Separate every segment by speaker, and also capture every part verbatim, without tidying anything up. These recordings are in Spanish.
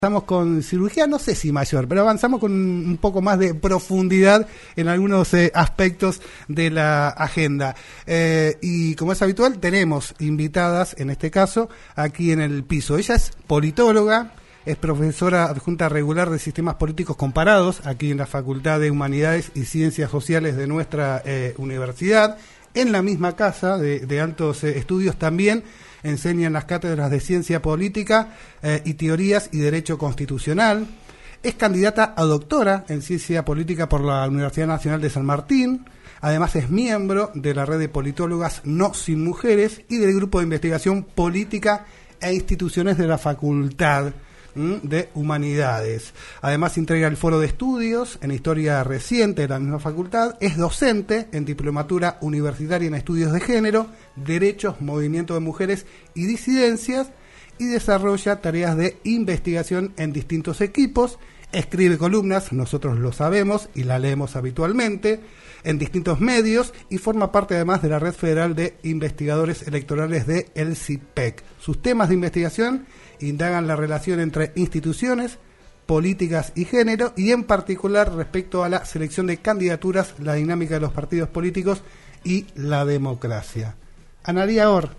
Speaker 1: Avanzamos con cirugía, no sé si mayor, pero avanzamos con un poco más de profundidad en algunos eh, aspectos de la agenda. Eh, y como es habitual, tenemos invitadas, en este caso, aquí en el piso. Ella es politóloga, es profesora adjunta regular de Sistemas Políticos Comparados, aquí en la Facultad de Humanidades y Ciencias Sociales de nuestra eh, universidad. En la misma casa de, de altos eh, estudios también enseña en las cátedras de Ciencia Política eh, y Teorías y Derecho Constitucional. Es candidata a doctora en Ciencia Política por la Universidad Nacional de San Martín. Además es miembro de la red de politólogas No Sin Mujeres y del grupo de investigación Política e Instituciones de la Facultad de Humanidades. Además integra el Foro de Estudios en Historia Reciente de la misma facultad. Es docente en Diplomatura Universitaria en Estudios de Género, Derechos, Movimiento de Mujeres y Disidencias, y desarrolla tareas de investigación en distintos equipos. Escribe columnas, nosotros lo sabemos y la leemos habitualmente, en distintos medios, y forma parte además de la Red Federal de Investigadores Electorales de el C I P E C. Sus temas de investigación indagan la relación entre instituciones, políticas y género, y en particular respecto a la selección de candidaturas, la dinámica de los partidos políticos y la democracia. Analía Or,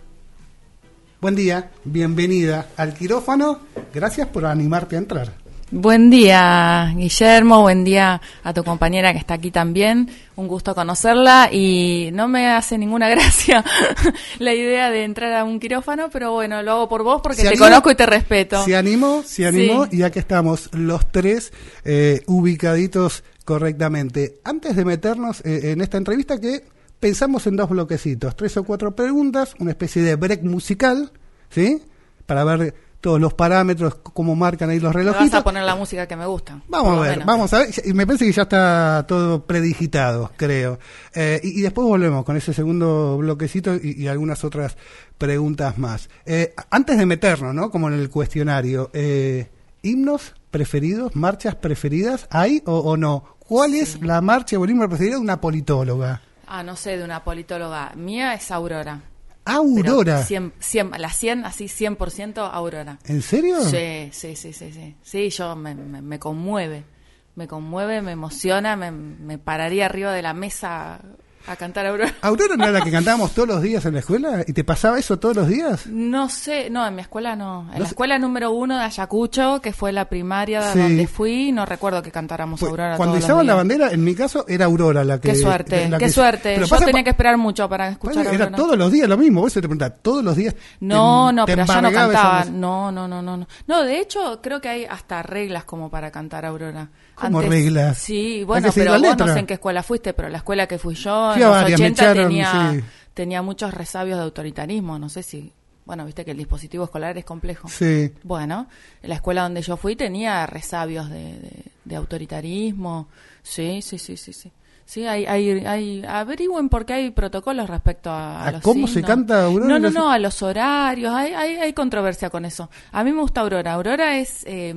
Speaker 1: buen día, bienvenida al quirófano, gracias por animarte a entrar.
Speaker 2: Buen día, Guillermo, buen día a tu compañera que está aquí también, un gusto conocerla, y no me hace ninguna gracia la idea de entrar a un quirófano, pero bueno, lo hago por vos porque te conozco y te respeto.
Speaker 1: Se animó, se animó,
Speaker 2: sí.
Speaker 1: Y aquí estamos los tres eh, ubicaditos correctamente. Antes de meternos eh, en esta entrevista, que pensamos en dos bloquecitos, tres o cuatro preguntas, una especie de break musical, ¿sí? Para ver todos los parámetros, cómo marcan ahí los relojitos.
Speaker 2: Me vas a poner la música que me gusta.
Speaker 1: Vamos a ver,
Speaker 2: menos.
Speaker 1: vamos a ver. Y me parece que ya está todo predigitado, creo. Eh, y, y después volvemos con ese segundo bloquecito y, y algunas otras preguntas más. Eh, antes de meternos, ¿no? Como en el cuestionario, eh, ¿himnos preferidos, marchas preferidas hay o, o no? ¿Cuál sí. es la marcha o el himno preferido de una politóloga?
Speaker 2: Ah, no sé, de una politóloga. Mía es Aurora.
Speaker 1: Aurora.
Speaker 2: cien, cien, la cien, así cien por ciento Aurora.
Speaker 1: ¿En serio?
Speaker 2: Sí, sí, sí, sí. Sí, sí yo me, me, me conmueve. Me conmueve, me emociona, me, me pararía arriba de la mesa a cantar Aurora.
Speaker 1: ¿Aurora no era la que cantábamos todos los días en la escuela? ¿Y te pasaba eso todos los días?
Speaker 2: No sé, no, en mi escuela no. En
Speaker 1: no
Speaker 2: la
Speaker 1: sé.
Speaker 2: escuela número uno de Ayacucho, que fue la primaria
Speaker 1: sí.
Speaker 2: donde fui, no recuerdo que cantáramos
Speaker 1: pues,
Speaker 2: Aurora
Speaker 1: cuando
Speaker 2: todos
Speaker 1: izaban
Speaker 2: los días.
Speaker 1: la bandera, en mi caso, era Aurora la que...
Speaker 2: Qué suerte,
Speaker 1: la
Speaker 2: qué
Speaker 1: que,
Speaker 2: suerte. Yo tenía pa- que esperar mucho para escuchar
Speaker 1: Era
Speaker 2: Aurora.
Speaker 1: todos los días lo mismo, vos te preguntás, todos los días...
Speaker 2: No,
Speaker 1: te,
Speaker 2: no,
Speaker 1: te
Speaker 2: pero allá no
Speaker 1: embargaba
Speaker 2: cantaban. No, no, no, no, no. No, de hecho, creo que hay hasta reglas como para cantar Aurora.
Speaker 1: ¿Cómo
Speaker 2: Antes,
Speaker 1: reglas?
Speaker 2: Sí, bueno, pero vos no sé en qué escuela fuiste, pero la escuela que fui yo
Speaker 1: Fui
Speaker 2: en
Speaker 1: a
Speaker 2: los
Speaker 1: varias, me
Speaker 2: ochenta
Speaker 1: echaron,
Speaker 2: tenía,
Speaker 1: sí.
Speaker 2: tenía muchos resabios de autoritarismo, no sé si... Bueno, viste que el dispositivo escolar es complejo.
Speaker 1: Sí.
Speaker 2: Bueno, la escuela donde yo fui tenía resabios de, de, de autoritarismo. Sí, sí, sí, sí, sí. Sí, hay, hay, hay, averigüen porque hay protocolos respecto a, a,
Speaker 1: ¿A
Speaker 2: los
Speaker 1: cómo
Speaker 2: signos.
Speaker 1: se canta Aurora?
Speaker 2: No, no, no, a los horarios, hay, hay, hay controversia con eso. A mí me gusta Aurora. Aurora es, eh,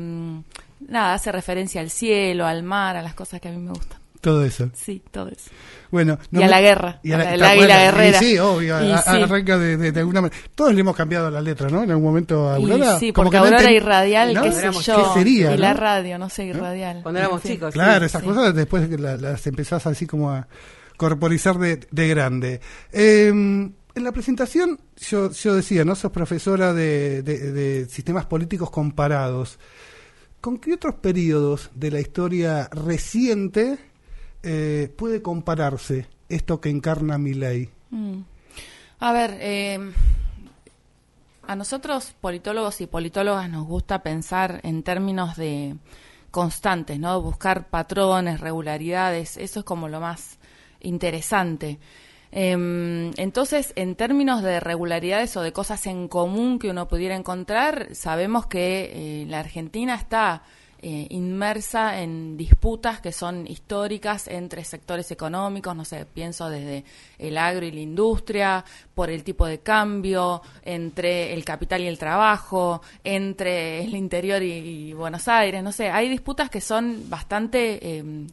Speaker 2: nada, hace referencia al cielo, al mar, a las cosas que a mí me gustan.
Speaker 1: Todo eso.
Speaker 2: Sí, todo eso.
Speaker 1: Bueno, no
Speaker 2: y a
Speaker 1: me...
Speaker 2: la guerra,
Speaker 1: y a la,
Speaker 2: el águila guerrera.
Speaker 1: Y sí, obvio,
Speaker 2: y
Speaker 1: a,
Speaker 2: sí.
Speaker 1: arranca de, de, de alguna manera. Todos le hemos cambiado la letra, ¿no? En algún momento a Aurora.
Speaker 2: Y sí,
Speaker 1: como
Speaker 2: porque
Speaker 1: que
Speaker 2: Aurora
Speaker 1: no enten...
Speaker 2: y radial,
Speaker 1: ¿no?
Speaker 2: qué sé yo.
Speaker 1: ¿Qué sería?
Speaker 2: Y
Speaker 1: ¿no?
Speaker 2: la radio, no sé, irradial.
Speaker 3: Cuando éramos
Speaker 2: sí.
Speaker 3: chicos.
Speaker 1: Claro,
Speaker 3: sí,
Speaker 1: esas
Speaker 2: sí.
Speaker 1: cosas después que la, las empezás así como a corporizar de, de grande. Eh, en la presentación yo, yo decía, ¿no? Sos profesora de, de, de sistemas políticos comparados. ¿Con qué otros periodos de la historia reciente eh, puede compararse esto que encarna Milei?
Speaker 2: Mm. A ver, eh, a nosotros politólogos y politólogas nos gusta pensar en términos de constantes, ¿no? Buscar patrones, regularidades, eso es como lo más interesante. Eh, entonces, en términos de regularidades o de cosas en común que uno pudiera encontrar, sabemos que eh, la Argentina está eh, inmersa en disputas que son históricas entre sectores económicos, no sé, pienso desde el agro y la industria, por el tipo de cambio, entre el capital y el trabajo, entre el interior y, y Buenos Aires, no sé, hay disputas que son bastante... Eh,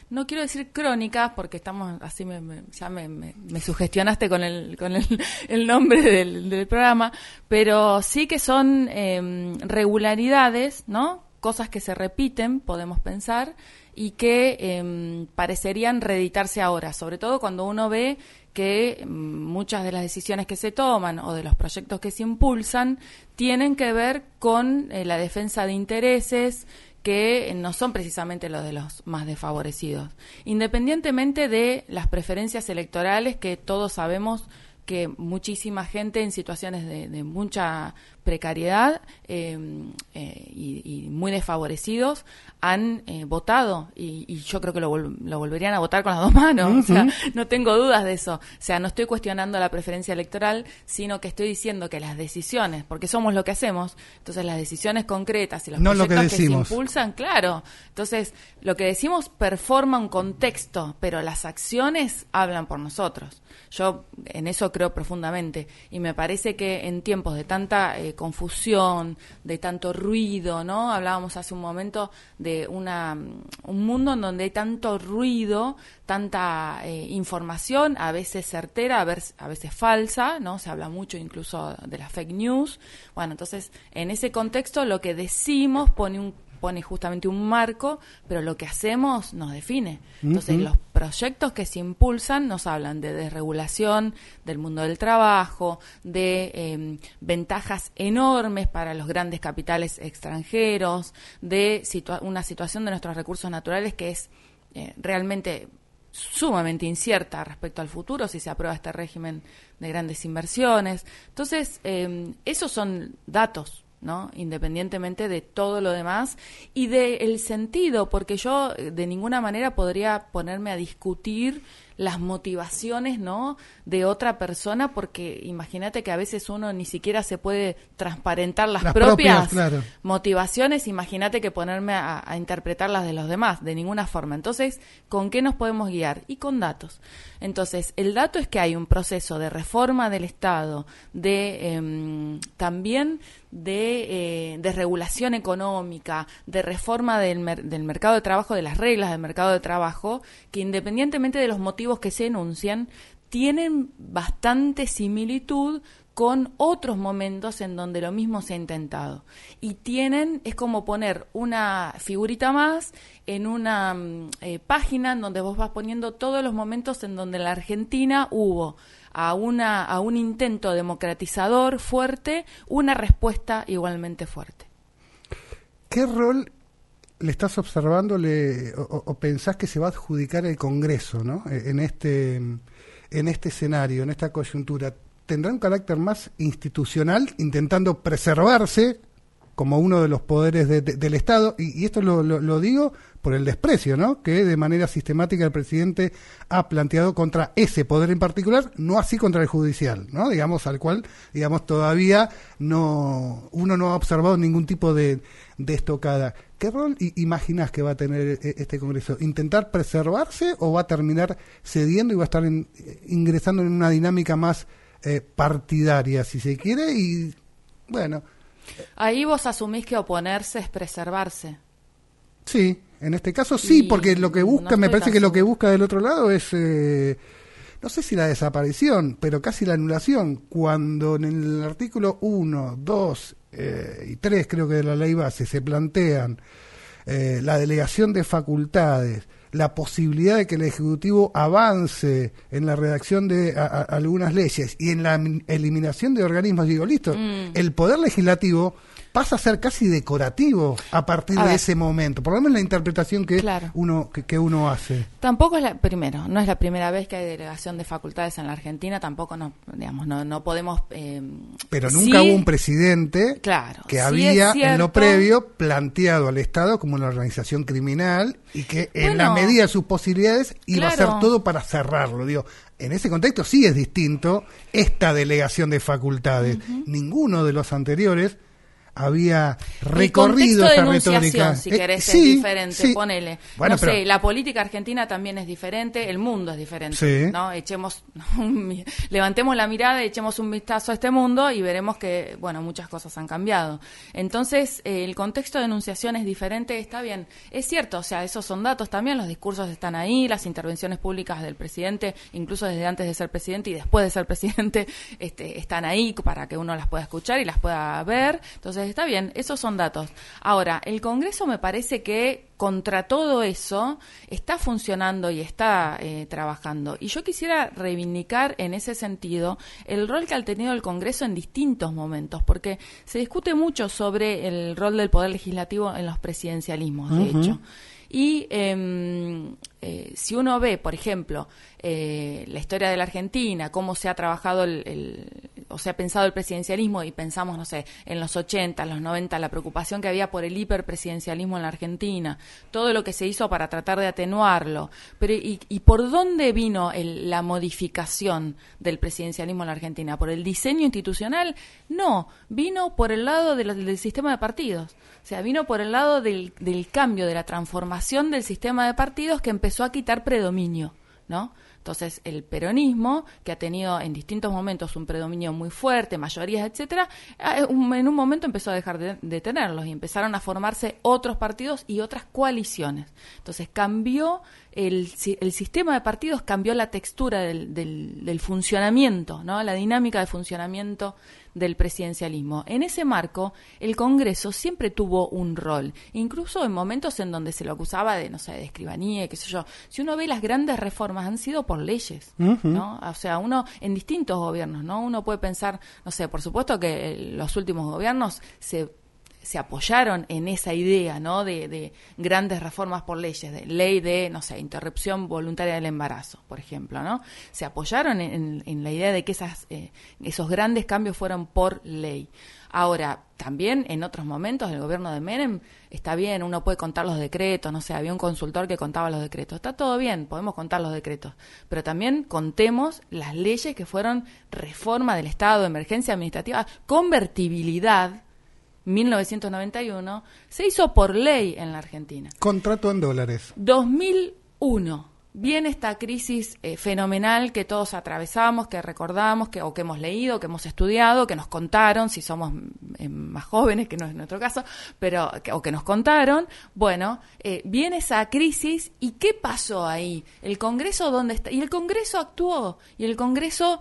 Speaker 2: no quiero decir crónicas, porque estamos así, me, me, ya me, me, me sugestionaste con el con el, el nombre del, del programa, pero sí que son eh, regularidades, ¿no? Cosas que se repiten, podemos pensar, y que eh, parecerían reeditarse ahora, sobre todo cuando uno ve que muchas de las decisiones que se toman o de los proyectos que se impulsan tienen que ver con eh, la defensa de intereses que no son precisamente los de los más desfavorecidos. Independientemente de las preferencias electorales, que todos sabemos que muchísima gente en situaciones de, de mucha precariedad eh, eh, y, y muy desfavorecidos han eh, votado y, y yo creo que lo, vol- lo volverían a votar con las dos manos. Uh-huh. O sea, no tengo dudas de eso. O sea, no estoy cuestionando la preferencia electoral, sino que estoy diciendo que las decisiones, porque somos lo que hacemos, entonces las decisiones concretas y los
Speaker 1: no
Speaker 2: proyectos
Speaker 1: lo que,
Speaker 2: que se impulsan, claro. Entonces, lo que decimos performa un contexto, pero las acciones hablan por nosotros. Yo en eso creo profundamente y me parece que en tiempos de tanta eh, confusión, de tanto ruido, ¿no? Hablábamos hace un momento de una un mundo en donde hay tanto ruido, tanta eh, información, a veces certera, a veces, a veces falsa, ¿no? Se habla mucho incluso de las fake news. Bueno, entonces, en ese contexto lo que decimos pone un pone justamente un marco, pero lo que hacemos nos define. Entonces, uh-huh. los proyectos que se impulsan nos hablan de desregulación del mundo del trabajo, de eh, ventajas enormes para los grandes capitales extranjeros, de situa- una situación de nuestros recursos naturales que es eh, realmente sumamente incierta respecto al futuro si se aprueba este régimen de grandes inversiones. Entonces, eh, esos son datos, ¿no? Independientemente de todo lo demás y del sentido, porque yo de ninguna manera podría ponerme a discutir las motivaciones, ¿no?, de otra persona, porque imagínate que a veces uno ni siquiera se puede transparentar las, las propias, propias claro. motivaciones, imagínate que ponerme a, a interpretar las de los demás, de ninguna forma. Entonces, ¿con qué nos podemos guiar? Y con datos. Entonces, el dato es que hay un proceso de reforma del Estado, de eh, también de eh, desregulación económica, de reforma del, mer- del mercado de trabajo, de las reglas del mercado de trabajo, que independientemente de los motivos que se enuncian, tienen bastante similitud con otros momentos en donde lo mismo se ha intentado. Y tienen, es como poner una figurita más en una eh, página en donde vos vas poniendo todos los momentos en donde en la Argentina hubo a una a un intento democratizador fuerte, una respuesta igualmente fuerte.
Speaker 1: ¿Qué rol le estás observando le, o, o pensás que se va a adjudicar el Congreso, ¿no?, en este en este escenario, en esta coyuntura? ¿Tendrá un carácter más institucional, intentando preservarse como uno de los poderes de, de, del Estado? Y, y esto lo, lo, lo digo por el desprecio, ¿no?, que de manera sistemática el presidente ha planteado contra ese poder en particular, no así contra el judicial, ¿no?, digamos, al cual, digamos, todavía no uno no ha observado ningún tipo de, de estocada. ¿Qué rol imaginás que va a tener este Congreso? ¿Intentar preservarse o va a terminar cediendo y va a estar en, ingresando en una dinámica más eh, partidaria, si se quiere? Y bueno,
Speaker 2: ahí vos asumís que oponerse es preservarse. Sí,
Speaker 1: en este caso sí, y porque lo que busca, no me parece que lo que busca del otro lado es, eh, no sé si la desaparición, pero casi la anulación, cuando en el artículo uno, dos eh, y tres, creo que de la ley base, se plantean eh, la delegación de facultades, la posibilidad de que el Ejecutivo avance en la redacción de a, a, algunas leyes y en la eliminación de organismos, digo, listo, mm. el Poder Legislativo pasa a ser casi decorativo a partir a de ver. ese momento, por lo menos la interpretación que claro. uno que, que uno hace.
Speaker 2: Tampoco es la primero, no es la primera vez que hay delegación de facultades en la Argentina, tampoco no, digamos, no, no podemos. Eh,
Speaker 1: Pero nunca sí, hubo un presidente
Speaker 2: claro,
Speaker 1: que
Speaker 2: sí
Speaker 1: había en lo previo planteado al Estado como una organización criminal y que bueno, en la medida de sus posibilidades iba claro. a hacer todo para cerrarlo, digo. En ese contexto sí es distinto esta delegación de facultades. Uh-huh. Ninguno de los anteriores había recorrido
Speaker 2: esa
Speaker 1: retórica.
Speaker 2: Si querés,
Speaker 1: eh, sí,
Speaker 2: es diferente,
Speaker 1: sí.
Speaker 2: ponele.
Speaker 1: Bueno,
Speaker 2: no
Speaker 1: pero...
Speaker 2: sé, la política argentina también es diferente, el mundo es diferente,
Speaker 1: sí.
Speaker 2: ¿no? Echemos, un, levantemos la mirada, echemos un vistazo a este mundo y veremos que, bueno, muchas cosas han cambiado. Entonces, eh, el contexto de enunciación es diferente, está bien. Es cierto, o sea, esos son datos también, los discursos están ahí, las intervenciones públicas del presidente, incluso desde antes de ser presidente y después de ser presidente, este, están ahí para que uno las pueda escuchar y las pueda ver. Entonces, está bien, esos son datos. Ahora, el Congreso me parece que contra todo eso está funcionando y está eh, trabajando. Y yo quisiera reivindicar en ese sentido el rol que ha tenido el Congreso en distintos momentos, porque se discute mucho sobre el rol del Poder Legislativo en los presidencialismos, de uh-huh. hecho. Y eh, eh, si uno ve, por ejemplo, eh, la historia de la Argentina, cómo se ha trabajado el, el, o se ha pensado el presidencialismo y pensamos, no sé, en los ochenta, en los noventa, la preocupación que había por el hiperpresidencialismo en la Argentina, todo lo que se hizo para tratar de atenuarlo, pero ¿y, y por dónde vino el, la modificación del presidencialismo en la Argentina? ¿Por el diseño institucional? No, vino por el lado de la, del sistema de partidos. O sea, vino por el lado del, del cambio, de la transformación del sistema de partidos que empezó a quitar predominio, ¿no? Entonces, el peronismo, que ha tenido en distintos momentos un predominio muy fuerte, mayorías, etcétera, en un momento empezó a dejar de, de tenerlos y empezaron a formarse otros partidos y otras coaliciones. Entonces, cambió el, el sistema de partidos, cambió la textura del, del, del funcionamiento, ¿no? La dinámica de funcionamiento del presidencialismo. En ese marco, el Congreso siempre tuvo un rol, incluso en momentos en donde se lo acusaba de, no sé, de escribanía, qué sé yo. Si uno ve las grandes reformas han sido por leyes, uh-huh. ¿no? O sea, uno en distintos gobiernos, ¿no? Uno puede pensar, no sé, por supuesto que los últimos gobiernos se se apoyaron en esa idea, ¿no? De, de grandes reformas por leyes, de ley de, no sé, interrupción voluntaria del embarazo, por ejemplo, ¿no? Se apoyaron en, en, en la idea de que esas, eh, esos grandes cambios fueron por ley. Ahora, también en otros momentos el gobierno de Menem está bien, uno puede contar los decretos, no sé, había un consultor que contaba los decretos, está todo bien, podemos contar los decretos, pero también contemos las leyes que fueron reforma del Estado, emergencia administrativa, convertibilidad, mil novecientos noventa y uno, se hizo por ley en la Argentina.
Speaker 1: Contrato en dólares.
Speaker 2: dos mil uno. Viene esta crisis eh, fenomenal que todos atravesamos, que recordamos, que o que hemos leído, que hemos estudiado, que nos contaron, si somos eh, más jóvenes, que no es nuestro caso, pero que, o que nos contaron. Bueno, eh, viene esa crisis y ¿qué pasó ahí? ¿El Congreso dónde está? Y el Congreso actuó, y el Congreso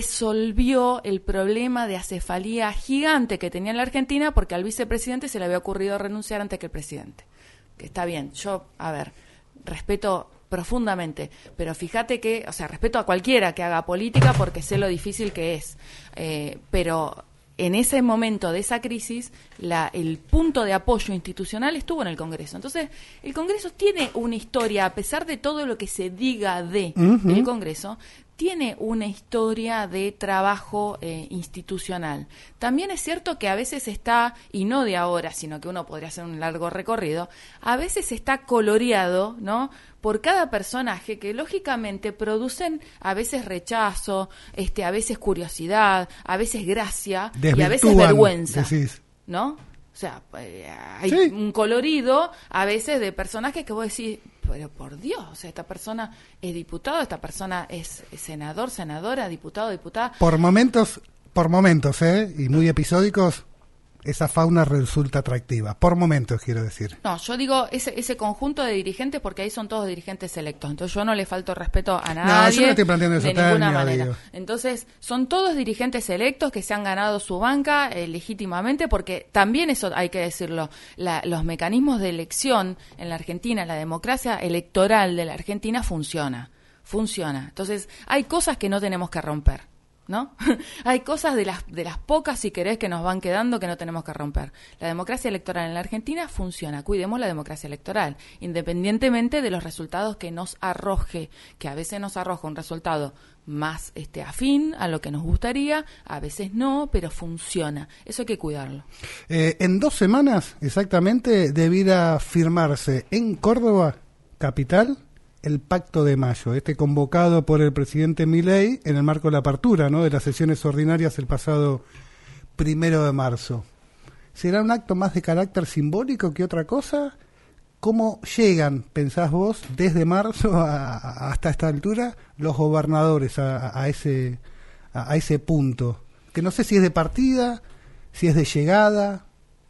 Speaker 2: resolvió el problema de acefalía gigante que tenía en la Argentina porque al vicepresidente se le había ocurrido renunciar antes que el presidente. Que está bien, yo, a ver, respeto profundamente, pero fíjate que, o sea, respeto a cualquiera que haga política porque sé lo difícil que es, eh, pero en ese momento de esa crisis, la, el punto de apoyo institucional estuvo en el Congreso. Entonces, el Congreso tiene una historia, a pesar de todo lo que se diga de uh-huh. el Congreso, tiene una historia de trabajo eh, institucional. También es cierto que a veces está, y no de ahora, sino que uno podría hacer un largo recorrido, a veces está coloreado, ¿no?, por cada personaje que lógicamente producen a veces rechazo, este, a veces curiosidad, a veces gracia y a veces vergüenza, decís. ¿No? O sea, hay sí. un colorido a veces de personajes que vos decís, pero por Dios, o sea, esta persona es diputado, esta persona es senador, senadora, diputado, diputada.
Speaker 1: Por momentos, por momentos, ¿eh? Y muy episódicos, esa fauna resulta atractiva. Por momentos, quiero decir.
Speaker 2: No, yo digo ese ese conjunto de dirigentes porque ahí son todos dirigentes electos. Entonces yo no le falto respeto a nadie.
Speaker 1: No, yo no estoy planteando eso
Speaker 2: de ninguna manera. Digo. Entonces son todos dirigentes electos que se han ganado su banca eh, legítimamente porque también eso hay que decirlo. La, los mecanismos de elección en la Argentina, la democracia electoral de la Argentina funciona. Funciona. Entonces hay cosas que no tenemos que romper, ¿no? Hay cosas de las de las pocas, si querés, que nos van quedando que no tenemos que romper. La democracia electoral en la Argentina funciona. Cuidemos la democracia electoral, independientemente de los resultados que nos arroje, que a veces nos arroja un resultado más este afín a lo que nos gustaría, a veces no, pero funciona. Eso hay que cuidarlo.
Speaker 1: Eh, en dos semanas, exactamente, debiera firmarse en Córdoba, capital, el Pacto de Mayo, este convocado por el presidente Milei en el marco de la apertura, ¿no?, de las sesiones ordinarias el pasado primero de marzo. ¿Será un acto más de carácter simbólico que otra cosa? ¿Cómo llegan, pensás vos, desde marzo a, a, hasta esta altura, los gobernadores a, a, ese, a, a ese punto? Que no sé si es de partida, si es de llegada.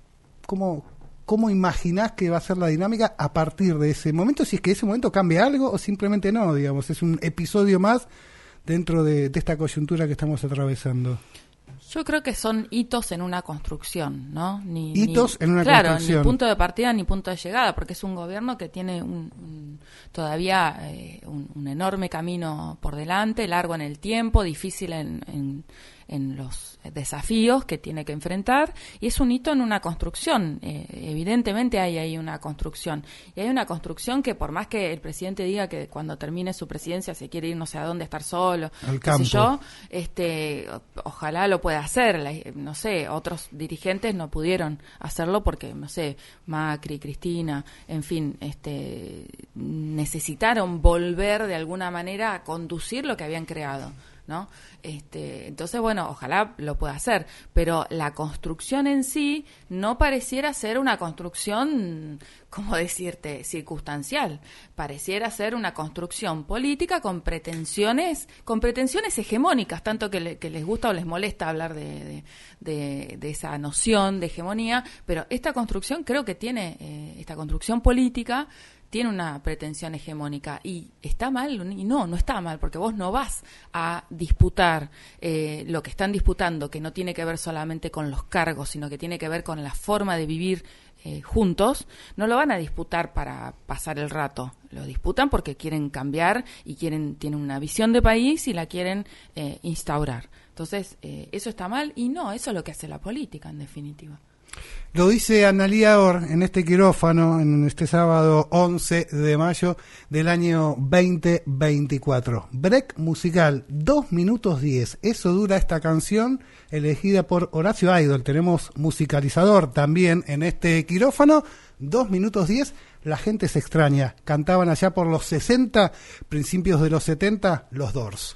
Speaker 1: ¿Cómo, cómo imaginás que va a ser la dinámica a partir de ese momento? Si es que ese momento cambia algo o simplemente no, digamos, es un episodio más dentro de, de esta coyuntura que estamos atravesando.
Speaker 2: Yo creo que son hitos en una construcción, ¿no? Ni,
Speaker 1: hitos
Speaker 2: ni,
Speaker 1: en una
Speaker 2: claro,
Speaker 1: construcción.
Speaker 2: Claro, ni punto de partida ni punto de llegada, porque es un gobierno que tiene un, un, todavía eh, un, un enorme camino por delante, largo en el tiempo, difícil en, en, en los desafíos que tiene que enfrentar, y es un hito en una construcción. Eh, evidentemente hay ahí una construcción, y hay una construcción que por más que el presidente diga que cuando termine su presidencia se quiere ir no sé a dónde, estar solo,
Speaker 1: al
Speaker 2: qué
Speaker 1: campo.
Speaker 2: sé yo, este, ojalá lo pueda hacer, la, no sé, otros dirigentes no pudieron hacerlo porque, no sé, Macri, Cristina, en fin, este, necesitaron volver de alguna manera a conducir lo que habían creado, ¿no? Este, entonces, bueno, ojalá lo pueda hacer, pero la construcción en sí no pareciera ser una construcción, ¿cómo decirte?, circunstancial. Pareciera ser una construcción política con pretensiones, con pretensiones hegemónicas, tanto que, le, que les gusta o les molesta hablar de, de, de, de esa noción de hegemonía, pero esta construcción creo que tiene, eh, esta construcción política tiene una pretensión hegemónica. ¿Y está mal? Y no, no está mal, porque vos no vas a disputar eh, lo que están disputando, que no tiene que ver solamente con los cargos, sino que tiene que ver con la forma de vivir eh, juntos. No lo van a disputar para pasar el rato, lo disputan porque quieren cambiar y quieren tienen una visión de país y la quieren eh, instaurar. Entonces, eh, ¿eso está mal? Y no, eso es lo que hace la política, en definitiva.
Speaker 1: Lo dice Analía Or en este quirófano, en este sábado once de mayo del año veinte veinticuatro. Break musical, dos minutos diez. Eso dura esta canción elegida por Horacio Idol. Tenemos musicalizador también en este quirófano. dos minutos diez. La gente se extraña. Cantaban allá por los sesenta, principios de los setenta, los Doors.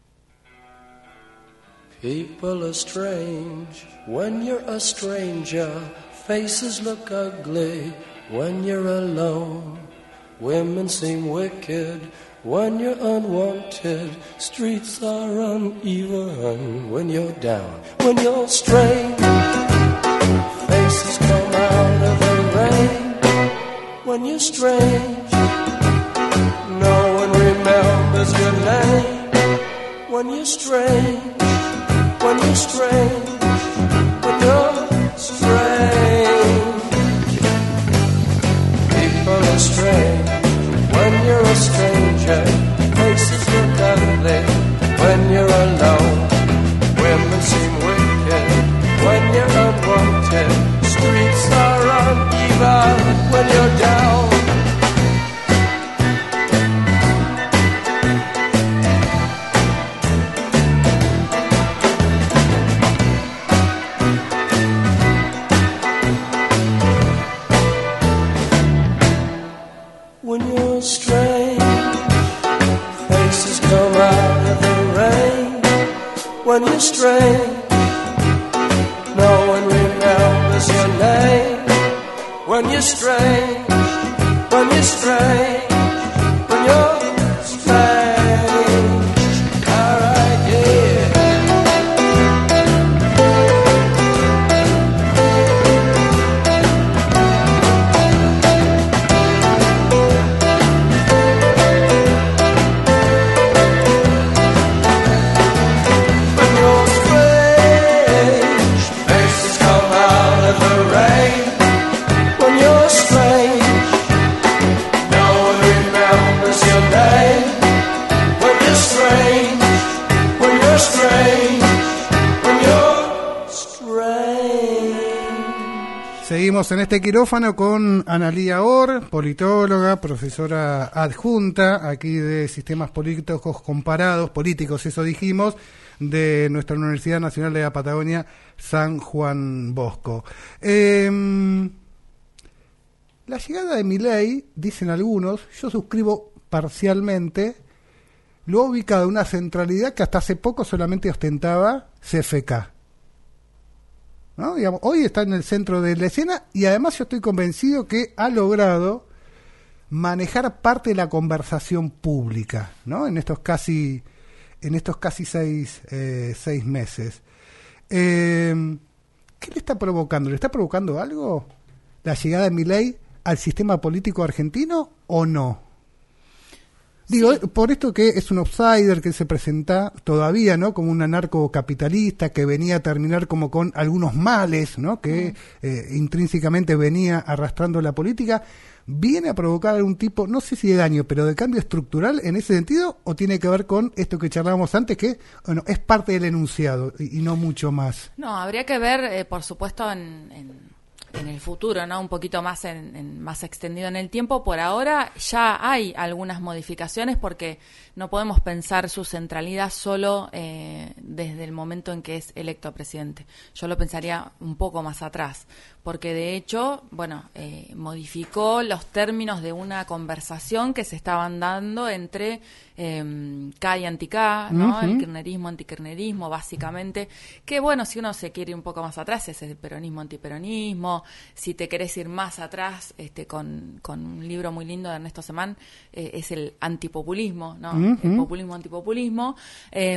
Speaker 3: People are strange when you're a stranger. Faces look ugly when you're alone. Women seem wicked when you're unwanted. Streets are uneven when you're down. When you're strange, faces come out of the rain. When you're strange, no one remembers your name. When you're strange, when you're strange, when you're strange. People are strange when you're a stranger. Faces look ugly when you're alone. Women seem wicked when you're unwanted. Streets are uneven when you're down. When you're strange, faces come out of the rain. When you're strange, no one remembers your name. When you're strange, when you're strange, when you're strange. Alright, yeah.
Speaker 1: Seguimos en este quirófano con Analía Or, politóloga, profesora adjunta aquí de Sistemas Políticos Comparados, políticos, eso dijimos, de nuestra Universidad Nacional de la Patagonia, San Juan Bosco. Eh, la llegada de Milei, dicen algunos, yo suscribo parcialmente, lo ha ubicado en una centralidad que hasta hace poco solamente ostentaba C F K. ¿no? Digamos, hoy está en el centro de la escena y además yo estoy convencido que ha logrado manejar parte de la conversación pública, ¿no? En estos casi, en estos casi seis, eh, seis meses. Eh, ¿Qué le está provocando? ¿Le está provocando algo la llegada de Milei al sistema político argentino o no? Digo, sí. Por esto que es un outsider que se presenta todavía, ¿no? Como un anarcocapitalista que venía a terminar como con algunos males, ¿no? Que mm. eh, intrínsecamente venía arrastrando la política. ¿Viene a provocar algún tipo, no sé si de daño, pero de cambio estructural en ese sentido? ¿O tiene que ver con esto que charlábamos antes, que bueno, es parte del enunciado y, y no mucho más?
Speaker 2: No, habría que ver, eh, por supuesto, en... en... en el futuro, ¿no? Un poquito más en, en más extendido en el tiempo. Por ahora ya hay algunas modificaciones porque no podemos pensar su centralidad solo eh, desde el momento en que es electo presidente. Yo lo pensaría un poco más atrás, porque de hecho, bueno, eh, modificó los términos de una conversación que se estaban dando entre eh, K y anti-K, ¿no? Uh-huh. El kirchnerismo, antikirchnerismo, básicamente, que bueno, si uno se quiere ir un poco más atrás, es el peronismo, antiperonismo. Si te querés ir más atrás, este, con, con un libro muy lindo de Ernesto Semán, eh, es el antipopulismo, ¿no? Uh-huh. El populismo, antipopulismo. Eh,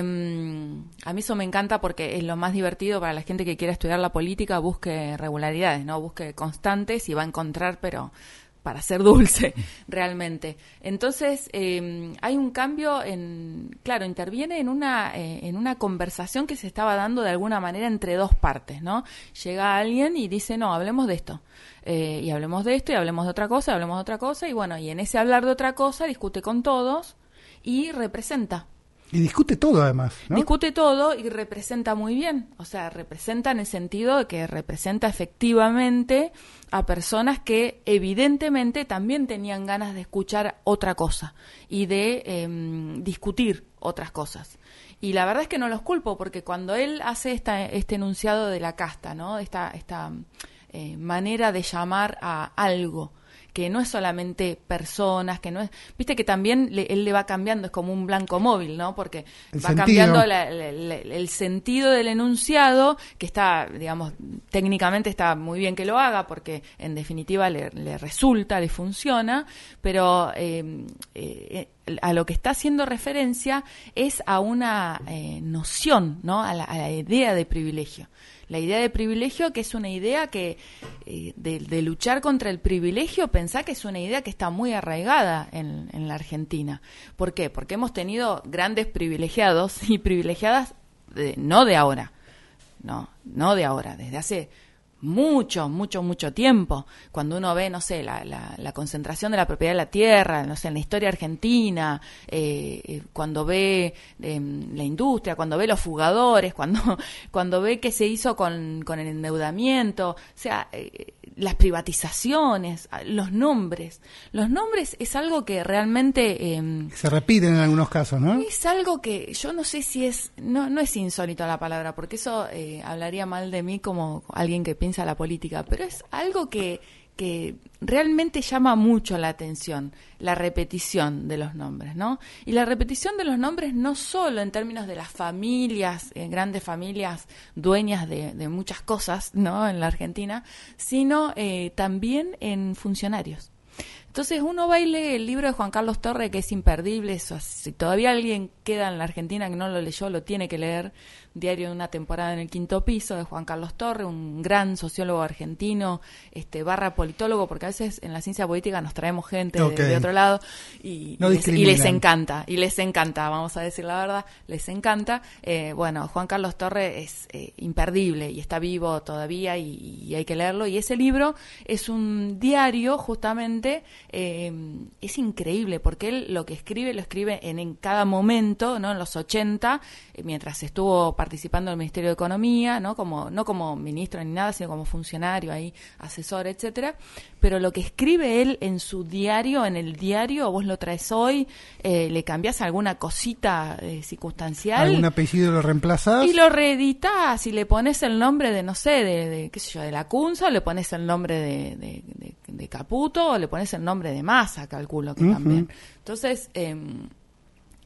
Speaker 2: a mí eso me encanta porque es lo más divertido para la gente que quiera estudiar la política, busque regularidades, ¿no? Busque constantes y va a encontrar, pero para ser dulce, realmente. Entonces, eh, hay un cambio en, claro, interviene en una eh, en una conversación que se estaba dando de alguna manera entre dos partes, ¿no? Llega alguien y dice, no, hablemos de esto, eh, y hablemos de esto, y hablemos de otra cosa, y hablemos de otra cosa, y bueno, y en ese hablar de otra cosa discute con todos y representa.
Speaker 1: Y discute todo además, ¿no?
Speaker 2: Discute todo y representa muy bien. O sea, representa en el sentido de que representa efectivamente a personas que evidentemente también tenían ganas de escuchar otra cosa y de eh, discutir otras cosas. Y la verdad es que no los culpo, porque cuando él hace esta, este enunciado de la casta, ¿no? Esta, esta eh, manera de llamar a algo, que no es solamente personas, que no es... Viste que también le, él le va cambiando, es como un blanco móvil, ¿no? Porque el va sentido. cambiando la, la, la, el sentido del enunciado, que está, digamos, técnicamente está muy bien que lo haga, porque en definitiva le, le resulta, le funciona, pero eh, eh, a lo que está haciendo referencia es a una eh, noción, ¿no? A la, a la idea de privilegio. La idea de privilegio, que es una idea que, eh, de, de luchar contra el privilegio, pensá que es una idea que está muy arraigada en, en la Argentina. ¿Por qué? Porque hemos tenido grandes privilegiados y privilegiadas de, no de ahora, no, no de ahora, desde hace mucho, mucho, mucho tiempo. Cuando uno ve, no sé, la, la, la concentración de la propiedad de la tierra, no sé, en la historia argentina, eh, cuando ve eh, la industria, cuando ve los fugadores, cuando cuando ve qué se hizo con, con el endeudamiento, o sea, eh, las privatizaciones, los nombres. Los nombres es algo que realmente... Eh,
Speaker 1: se repiten en algunos casos, ¿no?
Speaker 2: Es algo que yo no sé si es... No, no es insólito la palabra, porque eso eh, hablaría mal de mí como alguien que piensa la política, pero es algo que, que realmente llama mucho la atención, la repetición de los nombres, ¿no? Y la repetición de los nombres no solo en términos de las familias, eh, grandes familias dueñas de, de muchas cosas, ¿no? En la Argentina, sino eh, también en funcionarios. Entonces uno va y lee el libro de Juan Carlos Torre, que es imperdible. Eso, si todavía alguien queda en la Argentina que no lo leyó, lo tiene que leer. Diario de una temporada en el quinto piso, de Juan Carlos Torre, un gran sociólogo argentino, este barra politólogo, porque a veces en la ciencia política nos traemos gente okay. de, de otro lado y,
Speaker 1: no
Speaker 2: y, les, y les encanta, y les encanta, vamos a decir la verdad, les encanta. Eh, bueno, Juan Carlos Torre es eh, imperdible y está vivo todavía y, y hay que leerlo. Y ese libro es un diario, justamente, eh, es increíble, porque él lo que escribe, lo escribe en, en cada momento, ¿no? En los ochenta, eh, mientras estuvo participando del Ministerio de Economía, ¿no? Como, no como ministro ni nada, sino como funcionario ahí, asesor, etcétera. Pero lo que escribe él en su diario, en el diario, vos lo traes hoy, eh, le cambiás alguna cosita eh, circunstancial.
Speaker 1: Algún apellido lo reemplazás.
Speaker 2: Y lo reeditás y le pones el nombre de, no sé, de, de qué sé yo, de Lacunza, o le pones el nombre de, de, de, de Caputo, o le pones el nombre de Massa, calculo que uh-huh. también. Entonces, eh,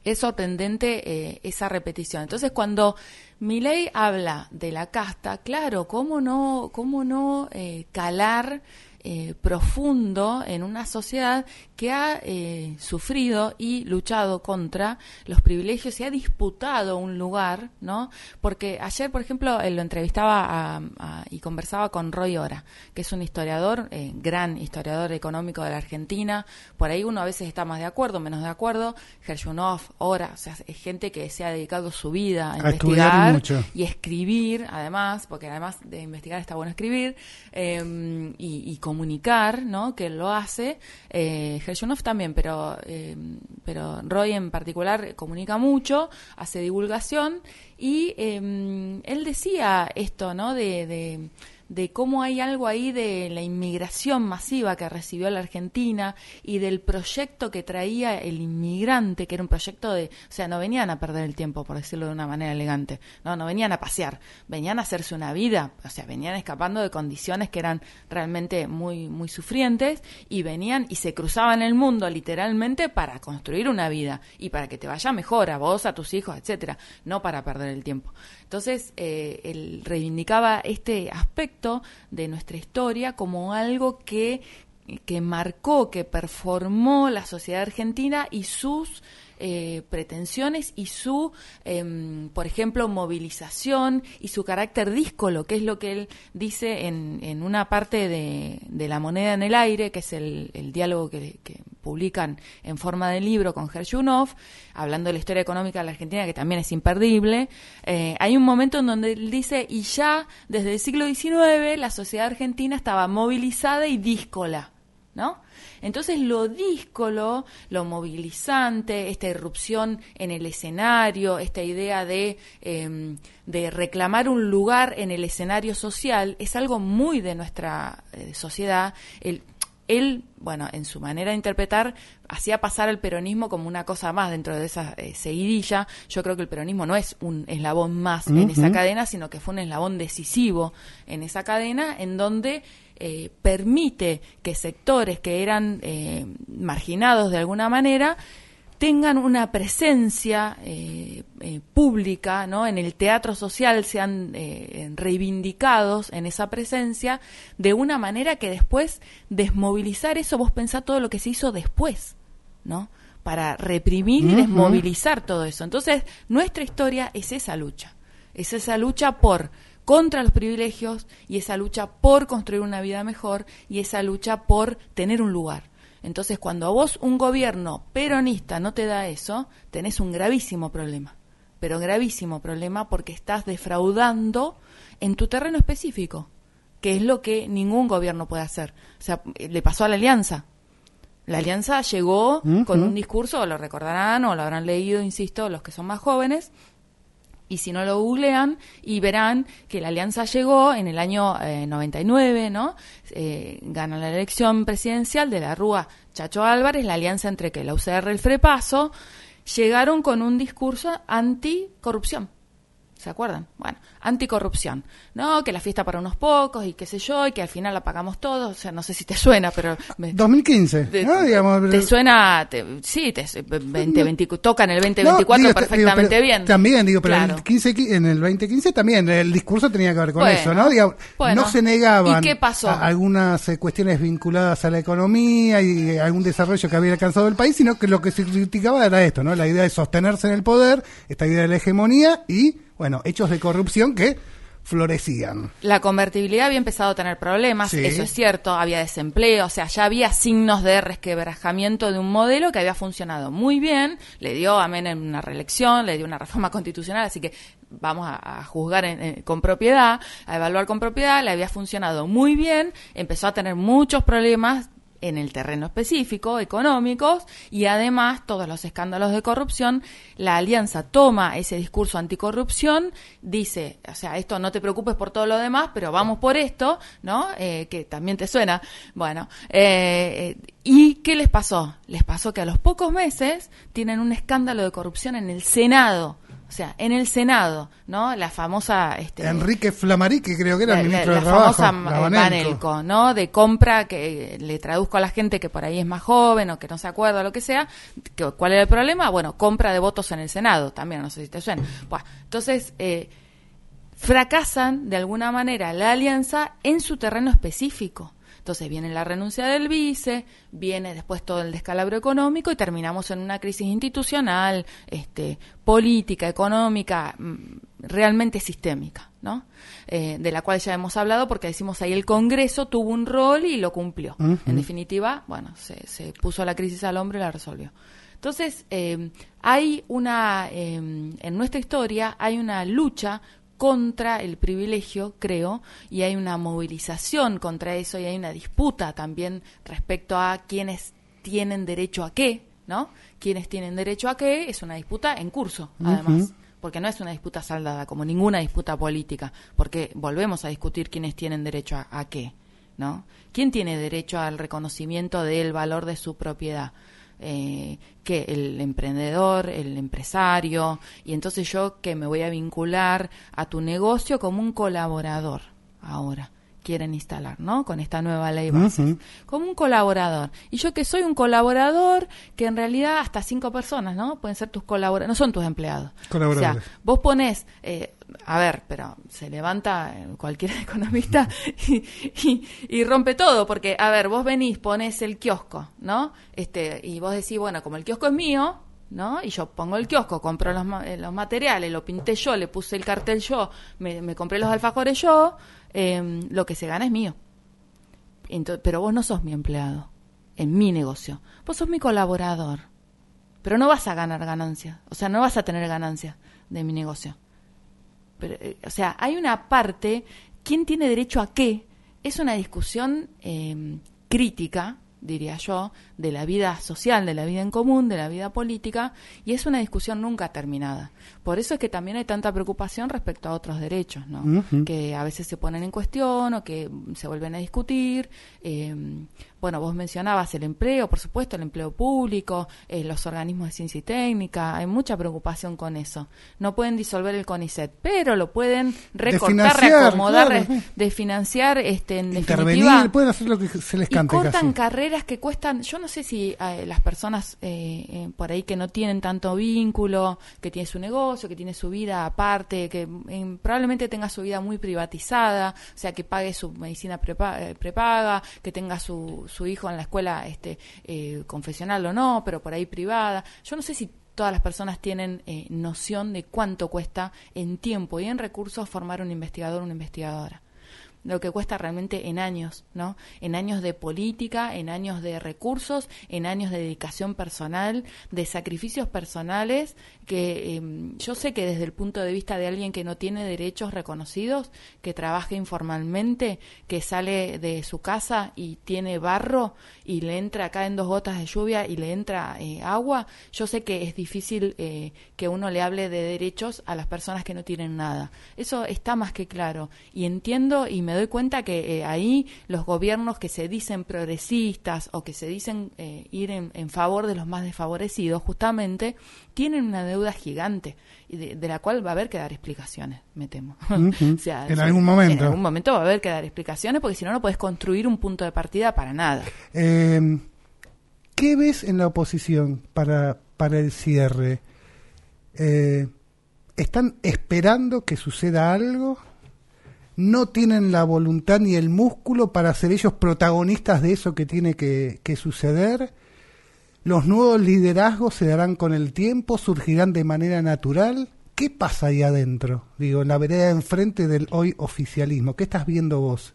Speaker 2: Es sorprendente eh, esa repetición. Entonces, cuando Milei habla de la casta, claro, ¿cómo no, cómo no eh, calar eh, profundo en una sociedad que ha eh, sufrido y luchado contra los privilegios y ha disputado un lugar, ¿no? Porque ayer, por ejemplo, eh, lo entrevistaba a, a, y conversaba con Roy Ora, que es un historiador, eh, gran historiador económico de la Argentina. Por ahí uno a veces está más de acuerdo, menos de acuerdo. Gershunov, Ora, o sea, es gente que se ha dedicado su vida a,
Speaker 1: a investigar mucho.
Speaker 2: Y escribir, además, porque además de investigar está bueno escribir, eh, y, y comunicar, ¿no? Que lo hace. Eh, Gershunov también, pero eh, pero Roy en particular comunica mucho, hace divulgación y eh, él decía esto, ¿no? De, de de cómo hay algo ahí de la inmigración masiva que recibió la Argentina y del proyecto que traía el inmigrante, que era un proyecto de, o sea, no venían a perder el tiempo, por decirlo de una manera elegante, no, no venían a pasear, venían a hacerse una vida, o sea, venían escapando de condiciones que eran realmente muy, muy sufrientes y venían y se cruzaban el mundo literalmente para construir una vida y para que te vaya mejor a vos, a tus hijos, etcétera, no para perder el tiempo. Entonces, eh, él reivindicaba este aspecto de nuestra historia como algo que, que marcó, que performó la sociedad argentina y sus eh, pretensiones y su, eh, por ejemplo, movilización y su carácter díscolo, que es lo que él dice en, en una parte de, de La moneda en el aire, que es el, el diálogo que, que publican en forma de libro con Gershunov, hablando de la historia económica de la Argentina, que también es imperdible. Eh, hay un momento en donde él dice, y ya desde el siglo diecinueve la sociedad argentina estaba movilizada y díscola, ¿no? Entonces lo díscolo, lo movilizante, esta irrupción en el escenario, esta idea de, eh, de reclamar un lugar en el escenario social, es algo muy de nuestra eh, sociedad. El, él, bueno, en su manera de interpretar, hacía pasar al peronismo como una cosa más dentro de esa eh, seguidilla. Yo creo que el peronismo no es un eslabón más uh-huh. en esa cadena, sino que fue un eslabón decisivo en esa cadena, en donde eh, permite que sectores que eran eh, marginados de alguna manera tengan una presencia eh, eh, pública, ¿no? En el teatro social, sean eh, reivindicados en esa presencia de una manera que después desmovilizar eso, vos pensás todo lo que se hizo después, ¿no? Para reprimir y desmovilizar todo eso. Entonces, nuestra historia es esa lucha, es esa lucha por contra los privilegios y esa lucha por construir una vida mejor y esa lucha por tener un lugar. Entonces, cuando a vos un gobierno peronista no te da eso, tenés un gravísimo problema, pero gravísimo problema porque estás defraudando en tu terreno específico, que es lo que ningún gobierno puede hacer. O sea, le pasó a la Alianza. La Alianza llegó uh-huh. con un discurso, lo recordarán o lo habrán leído, insisto, los que son más jóvenes, y si no lo googlean y verán que la Alianza llegó en el año eh, noventa y nueve, ¿no? Eh, gana la elección presidencial de la Rúa Chacho Álvarez, la alianza entre que la U C R y el Frepaso, llegaron con un discurso anticorrupción. ¿Se acuerdan? Bueno, anticorrupción. No, que la fiesta para unos pocos y qué sé yo, y que al final la pagamos todos. O sea, no sé si te suena, pero... Me,
Speaker 1: dos mil quince, te, ¿no? Digamos,
Speaker 2: te suena... Te, sí, te, veinte, veinte, tocan el veinte veinticuatro no, digo, perfectamente
Speaker 1: digo,
Speaker 2: bien.
Speaker 1: También, digo, pero claro. en, el quince, en el veinte quince también el discurso tenía que ver con bueno, eso, ¿no? Digo, bueno, no se negaban
Speaker 2: ¿y qué pasó?
Speaker 1: A, algunas eh, cuestiones vinculadas a la economía y eh, algún desarrollo que había alcanzado el país, sino que lo que se criticaba era esto, ¿no? La idea de sostenerse en el poder, esta idea de la hegemonía y... bueno, hechos de corrupción que florecían.
Speaker 2: La convertibilidad había empezado a tener problemas, sí. Eso es cierto, había desempleo, o sea, ya había signos de resquebrajamiento de un modelo que había funcionado muy bien, le dio a Menem una reelección, le dio una reforma constitucional, así que vamos a, a juzgar en, en, con propiedad, a evaluar con propiedad, le había funcionado muy bien, empezó a tener muchos problemas en el terreno específico, económicos, y además todos los escándalos de corrupción. La Alianza toma ese discurso anticorrupción, dice, o sea, esto no te preocupes por todo lo demás, pero vamos por esto, ¿no? Eh, que también te suena. Bueno, eh, eh, ¿y qué les pasó? Les pasó que a los pocos meses tienen un escándalo de corrupción en el Senado. O sea, en el Senado, ¿no? La famosa... Este,
Speaker 1: Enrique Flamariki, creo que era
Speaker 2: la,
Speaker 1: el ministro
Speaker 2: la,
Speaker 1: de
Speaker 2: la
Speaker 1: Trabajo.
Speaker 2: famosa
Speaker 1: la
Speaker 2: Banelco, ¿no? De compra, que le traduzco a la gente que por ahí es más joven o que no se acuerda o lo que sea. Que, ¿cuál era el problema? Bueno, compra de votos en el Senado, también, no sé si te suena. Bueno, entonces, eh, fracasan de alguna manera la alianza en su terreno específico. Entonces viene la renuncia del vice, viene después todo el descalabro económico y terminamos en una crisis institucional, este, política, económica, realmente sistémica, ¿no? Eh, de la cual ya hemos hablado porque decimos ahí el Congreso tuvo un rol y lo cumplió. Uh-huh. En definitiva, bueno, se, se puso la crisis al hombro y la resolvió. Entonces, eh, hay una, eh, en nuestra historia hay una lucha contra el privilegio, creo, y hay una movilización contra eso y hay una disputa también respecto a quiénes tienen derecho a qué, ¿no? Quiénes tienen derecho a qué es una disputa en curso, además, uh-huh. porque no es una disputa saldada como ninguna disputa política, porque volvemos a discutir quiénes tienen derecho a, a qué, ¿no? ¿Quién tiene derecho al reconocimiento del valor de su propiedad? Eh, que el emprendedor, el empresario, y entonces yo que me voy a vincular a tu negocio como un colaborador ahora quieren instalar, ¿no? Con esta nueva ley base, uh-huh. como un colaborador. Y yo que soy un colaborador, que en realidad hasta cinco personas, ¿no? Pueden ser tus colaboradores, no son tus empleados.
Speaker 1: Colaboradores.
Speaker 2: O sea, vos ponés, eh, a ver, pero se levanta cualquier economista y, y, y rompe todo, porque, a ver, vos venís, ponés el kiosco, ¿no? Este, y vos decís, bueno, como el kiosco es mío, ¿no? Y yo pongo el kiosco, compro los, los materiales, lo pinté yo, le puse el cartel yo, me, me compré los alfajores yo, eh, lo que se gana es mío. Entonces, pero vos no sos mi empleado en mi negocio, vos sos mi colaborador, pero no vas a ganar ganancias, o sea, no vas a tener ganancias de mi negocio. Pero, eh, o sea, hay una parte, ¿quién tiene derecho a qué? Es una discusión eh, crítica, diría yo, de la vida social, de la vida en común, de la vida política, y es una discusión nunca terminada. Por eso es que también hay tanta preocupación respecto a otros derechos, ¿no? Uh-huh. Que a veces se ponen en cuestión o que se vuelven a discutir. Eh, bueno, vos mencionabas el empleo, por supuesto, el empleo público, eh, los organismos de ciencia y técnica, hay mucha preocupación con eso. No pueden disolver el CONICET, pero lo pueden recortar,
Speaker 1: de
Speaker 2: reacomodar,
Speaker 1: claro,
Speaker 2: re, de financiar, este, en
Speaker 1: intervenir,
Speaker 2: definitiva,
Speaker 1: pueden hacer lo que se les cante.
Speaker 2: Y cortan
Speaker 1: casi.
Speaker 2: carreras que cuestan, yo no sé si eh, las personas eh, eh, por ahí que no tienen tanto vínculo, que tienen su negocio, que tiene su vida aparte, que eh, probablemente tenga su vida muy privatizada, o sea, que pague su medicina prepa, eh, prepaga, que tenga su su hijo en la escuela este eh, confesional o no, pero por ahí privada. Yo no sé si todas las personas tienen eh, noción de cuánto cuesta en tiempo y en recursos formar un investigador o una investigadora. Lo que cuesta realmente en años, ¿no? En años de política, en años de recursos, en años de dedicación personal, de sacrificios personales, que eh, yo sé que desde el punto de vista de alguien que no tiene derechos reconocidos, que trabaja informalmente, que sale de su casa y tiene barro y le entra, caen dos gotas de lluvia y le entra eh, agua, yo sé que es difícil eh, que uno le hable de derechos a las personas que no tienen nada. Eso está más que claro y entiendo y me doy cuenta que eh, ahí los gobiernos que se dicen progresistas o que se dicen eh, ir en, en favor de los más desfavorecidos, justamente tienen una deuda gigante y de, de la cual va a haber que dar explicaciones, me temo.
Speaker 1: Uh-huh.
Speaker 2: o sea,
Speaker 1: en
Speaker 2: o sea,
Speaker 1: algún momento.
Speaker 2: En algún momento va a haber que dar explicaciones porque si no, no podés construir un punto de partida para nada.
Speaker 1: Eh, ¿Qué ves en la oposición para, para el cierre? Eh, ¿Están esperando que suceda algo? ¿No tienen la voluntad ni el músculo para ser ellos protagonistas de eso que tiene que, que suceder? ¿Los nuevos liderazgos se darán con el tiempo? ¿Surgirán de manera natural? ¿Qué pasa ahí adentro? Digo, en la vereda de enfrente del hoy oficialismo. ¿Qué estás viendo vos?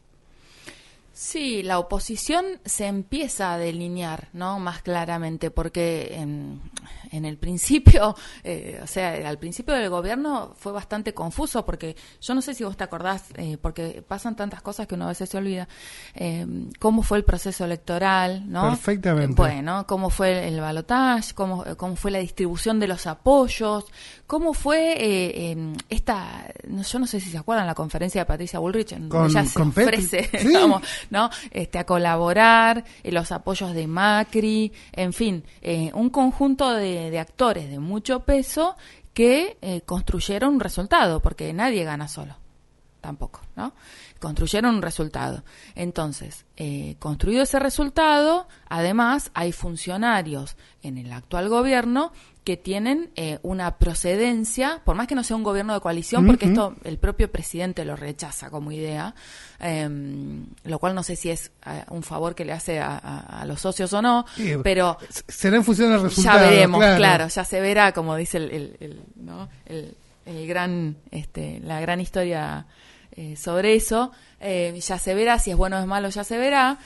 Speaker 2: Sí, la oposición se empieza a delinear, ¿no? Más claramente, porque en, en el principio, eh, o sea, al principio del gobierno fue bastante confuso, porque yo no sé si vos te acordás, eh, porque pasan tantas cosas que uno a veces se olvida, eh, cómo fue el proceso electoral, ¿no?
Speaker 1: Perfectamente.
Speaker 2: Bueno, cómo fue el balotaje, cómo, cómo fue la distribución de los apoyos, cómo fue eh, eh, esta, no, yo no sé si se acuerdan la conferencia de Patricia Bullrich, en donde ella se ofrece, ¿sí? digamos, ¿no? Este, a colaborar, eh, los apoyos de Macri, en fin, eh, un conjunto de, de actores de mucho peso que eh, construyeron un resultado, porque nadie gana solo, tampoco, ¿no? Construyeron un resultado. Entonces, eh, construido ese resultado, además hay funcionarios en el actual gobierno que tienen eh, una procedencia, por más que no sea un gobierno de coalición, uh-huh. porque esto el propio presidente lo rechaza como idea, eh, lo cual no sé si es eh, un favor que le hace a, a, a los socios o no, sí, pero
Speaker 1: será en función del resultado.
Speaker 2: Ya veremos,
Speaker 1: claro,
Speaker 2: claro ya se verá, como dice el, el, el, ¿no? el, el gran, este, la gran historia eh, sobre eso. Eh, ya se verá, si es bueno o es malo ya se verá,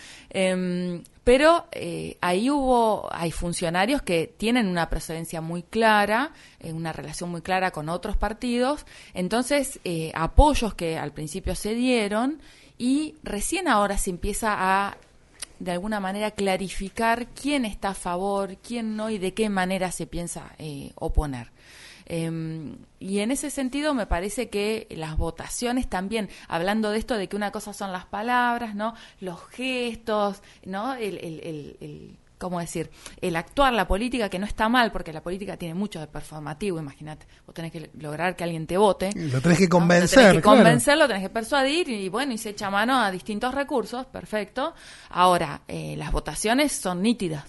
Speaker 2: eh, pero eh, ahí hubo, hay funcionarios que tienen una procedencia muy clara, eh, una relación muy clara con otros partidos, entonces eh, apoyos que al principio se dieron y recién ahora se empieza a de alguna manera clarificar quién está a favor, quién no y de qué manera se piensa eh, oponer. Eh, y en ese sentido me parece que las votaciones también, hablando de esto de que una cosa son las palabras, ¿no? Los gestos, ¿no? El, el, el, el ¿cómo decir? El actuar, la política, que no está mal, porque la política tiene mucho de performativo, imagínate. Vos tenés que lograr que alguien te vote.
Speaker 1: Lo tenés que convencer.
Speaker 2: ¿no? Lo tenés que
Speaker 1: claro.
Speaker 2: convencer, lo tenés que persuadir, y bueno, y se echa mano a distintos recursos, perfecto. Ahora, eh, las votaciones son nítidas,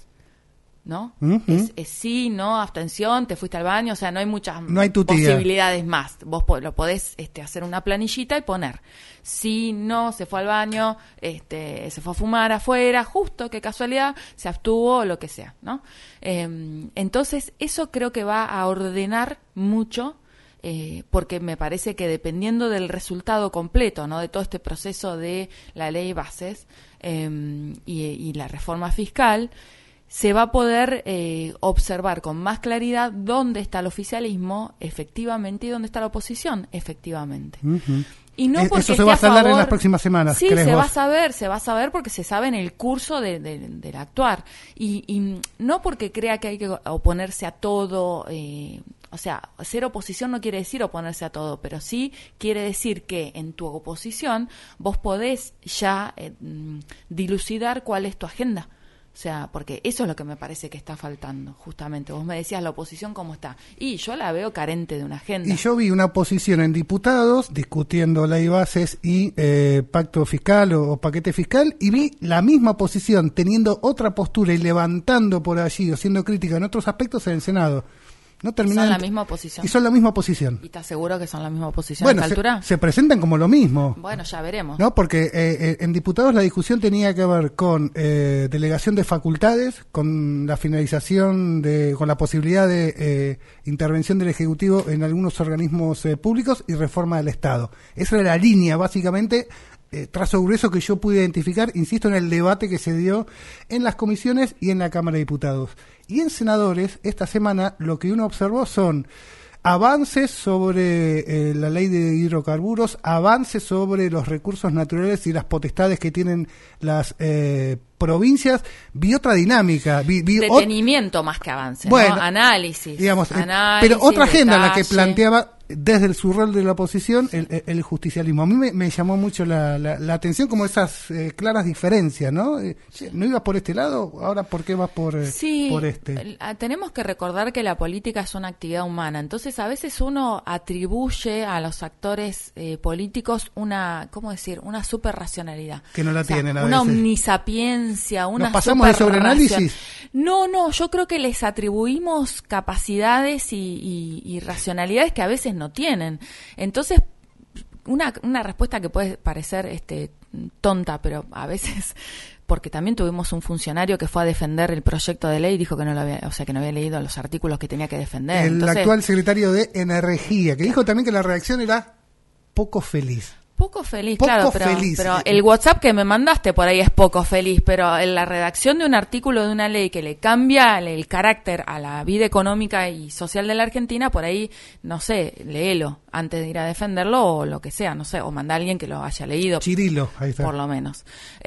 Speaker 2: ¿no? Uh-huh. Es, es sí, no, abstención, te fuiste al baño, o sea, no hay muchas
Speaker 1: no hay
Speaker 2: posibilidades más. Vos po- lo podés este, hacer una planillita y poner sí, no, se fue al baño, este, se fue a fumar afuera, justo, qué casualidad, se abstuvo, lo que sea, ¿no? Eh, entonces, eso creo que va a ordenar mucho, eh, porque me parece que dependiendo del resultado completo, ¿no? De todo este proceso de la ley bases eh, y, y la reforma fiscal, se va a poder eh, observar con más claridad dónde está el oficialismo efectivamente y dónde está la oposición efectivamente.
Speaker 1: Uh-huh.
Speaker 2: Y no porque
Speaker 1: eso se va a saber
Speaker 2: favor,
Speaker 1: en las próximas semanas.
Speaker 2: Sí, se
Speaker 1: vos?
Speaker 2: va a saber, se va a saber porque se sabe en el curso de, de, del actuar. Y, y no porque crea que hay que oponerse a todo, eh, o sea, ser oposición no quiere decir oponerse a todo, pero sí quiere decir que en tu oposición vos podés ya eh, dilucidar cuál es tu agenda. O sea, porque eso es lo que me parece que está faltando, justamente. Vos me decías la oposición cómo está. Y yo la veo carente de una agenda.
Speaker 1: Y yo vi una oposición en diputados discutiendo ley bases y eh, pacto fiscal o, o paquete fiscal, y vi la misma oposición teniendo otra postura y levantando por allí o siendo crítica en otros aspectos en el Senado. No terminan,
Speaker 2: son la misma oposición.
Speaker 1: Y son la misma oposición.
Speaker 2: ¿Y estás seguro que son la misma oposición
Speaker 1: bueno,
Speaker 2: a esta altura?
Speaker 1: Se, se presentan como lo mismo.
Speaker 2: Bueno, ya veremos.
Speaker 1: ¿No? Porque eh, eh, en diputados la discusión tenía que ver con eh, delegación de facultades, con la finalización, de, con la posibilidad de eh, intervención del Ejecutivo en algunos organismos eh, públicos y reforma del Estado. Esa era la línea, básicamente, eh, trazo grueso que yo pude identificar, insisto, en el debate que se dio en las comisiones y en la Cámara de Diputados. Y en senadores, esta semana, lo que uno observó son avances sobre eh, la ley de hidrocarburos, avances sobre los recursos naturales y las potestades que tienen las eh, provincias. Vi otra dinámica. Vi, vi
Speaker 2: detenimiento ot- más que avance,
Speaker 1: bueno,
Speaker 2: ¿no? Análisis.
Speaker 1: Digamos,
Speaker 2: análisis,
Speaker 1: pero otra agenda
Speaker 2: detalle.
Speaker 1: La que planteaba desde el, su rol de la oposición el, el, el justicialismo. A mí me, me llamó mucho la, la, la atención como esas eh, claras diferencias, ¿no? Eh, ¿No ibas por este lado? Ahora, ¿por qué vas por, eh,
Speaker 2: sí,
Speaker 1: por este?
Speaker 2: Tenemos que recordar que la política es una actividad humana. Entonces, a veces uno atribuye a los actores eh, políticos una, ¿cómo decir? Una superracionalidad.
Speaker 1: Que no la
Speaker 2: o sea,
Speaker 1: tienen a
Speaker 2: una
Speaker 1: veces.
Speaker 2: omnisapiencia, una
Speaker 1: ¿Nos pasamos de sobreanálisis?
Speaker 2: No, no, yo creo que les atribuimos capacidades y, y, y racionalidades que a veces no tienen. Entonces, una, una respuesta que puede parecer este tonta, pero a veces, porque también tuvimos un funcionario que fue a defender el proyecto de ley y dijo que no lo había, o sea, que no había leído los artículos que tenía que defender.
Speaker 1: El
Speaker 2: Entonces,
Speaker 1: actual secretario de Energía, que dijo también que la reacción era poco feliz.
Speaker 2: Poco feliz,
Speaker 1: poco
Speaker 2: claro, pero,
Speaker 1: feliz.
Speaker 2: pero el WhatsApp que me mandaste por ahí es poco feliz, pero en la redacción de un artículo de una ley que le cambia el carácter a la vida económica y social de la Argentina, por ahí, no sé, léelo antes de ir a defenderlo o lo que sea, no sé, o manda a alguien que lo haya leído.
Speaker 1: Chirilo, ahí está.
Speaker 2: Por lo menos.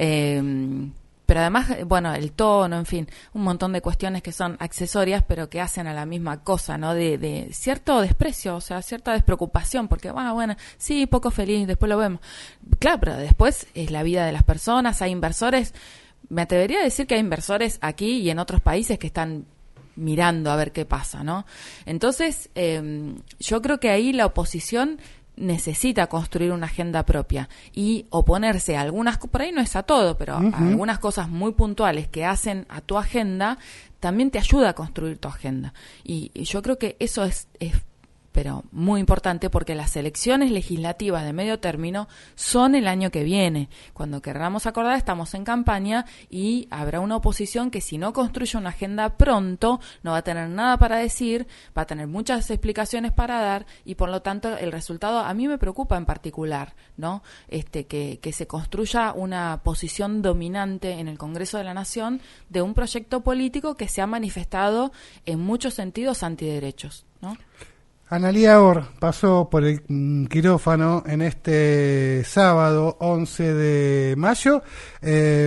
Speaker 2: Eh, pero además, bueno, el tono, en fin, un montón de cuestiones que son accesorias, pero que hacen a la misma cosa, ¿no? De, de cierto desprecio, o sea, cierta despreocupación, porque, bueno, bueno, sí, poco feliz, después lo vemos. Claro, pero después es la vida de las personas, hay inversores, me atrevería a decir que hay inversores aquí y en otros países que están mirando a ver qué pasa, ¿no? Entonces, eh, yo creo que ahí la oposición necesita construir una agenda propia y oponerse a algunas, por ahí no es a todo, pero uh-huh. a algunas cosas muy puntuales que hacen a tu agenda, también te ayuda a construir tu agenda. Y, y yo creo que eso es, es pero muy importante, porque las elecciones legislativas de medio término son el año que viene. Cuando querramos acordar, estamos en campaña y habrá una oposición que, si no construye una agenda pronto, no va a tener nada para decir, va a tener muchas explicaciones para dar, y por lo tanto el resultado a mí me preocupa en particular, ¿no? Este, que, que se construya una posición dominante en el Congreso de la Nación de un proyecto político que se ha manifestado en muchos sentidos antiderechos, ¿no?
Speaker 1: Analía Or pasó por el mm, quirófano en este sábado once de mayo. Eh,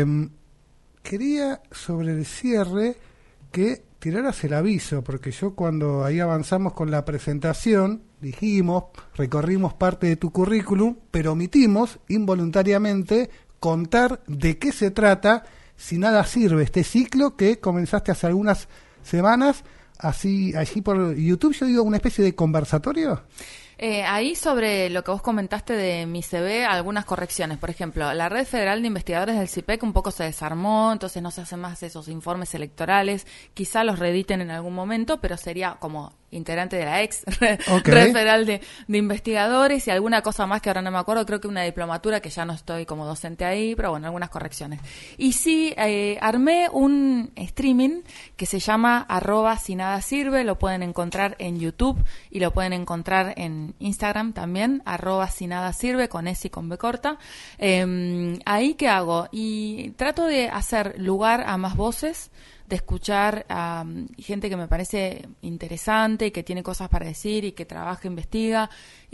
Speaker 1: quería, sobre el cierre, que tiraras el aviso, porque yo cuando ahí avanzamos con la presentación, dijimos, recorrimos parte de tu currículum, pero omitimos involuntariamente contar de qué se trata Si Nada Sirve, este ciclo que comenzaste hace algunas semanas. Así, allí por YouTube, yo digo, una especie de conversatorio.
Speaker 2: Eh, ahí, sobre lo que vos comentaste de mi C V, algunas correcciones. Por ejemplo, la Red Federal de Investigadores del C I P E C un poco se desarmó, entonces no se hacen más esos informes electorales. Quizá los reediten en algún momento, pero sería como integrante de la ex okay. Red Federal de, de Investigadores, y alguna cosa más que ahora no me acuerdo, creo que una diplomatura, que ya no estoy como docente ahí, pero bueno, algunas correcciones. Y sí, eh, armé un streaming que se llama arroba si nada sirve, lo pueden encontrar en YouTube y lo pueden encontrar en Instagram también, arroba si nada sirve, con S y con B corta. Eh, ahí, ¿qué hago? Y trato de hacer lugar a más voces, de escuchar a um, gente que me parece interesante y que tiene cosas para decir y que trabaja, investiga,